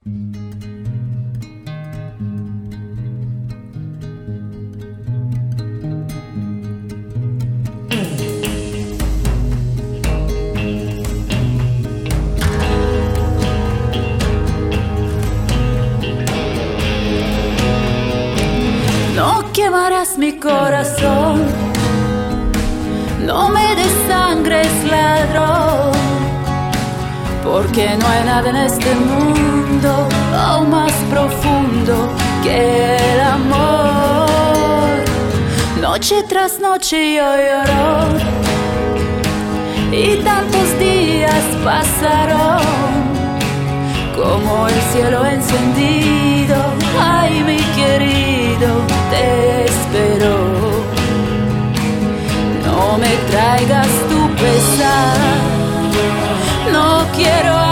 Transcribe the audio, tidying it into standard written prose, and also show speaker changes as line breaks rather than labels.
No quemarás mi corazón, no me desangres, ladrón, porque no hay nada en este mundo aún más profundo que el amor. Noche tras noche yo lloro y tantos días pasaron como el cielo encendido. Ay, mi querido, te espero. No me traigas tu pesar, no quiero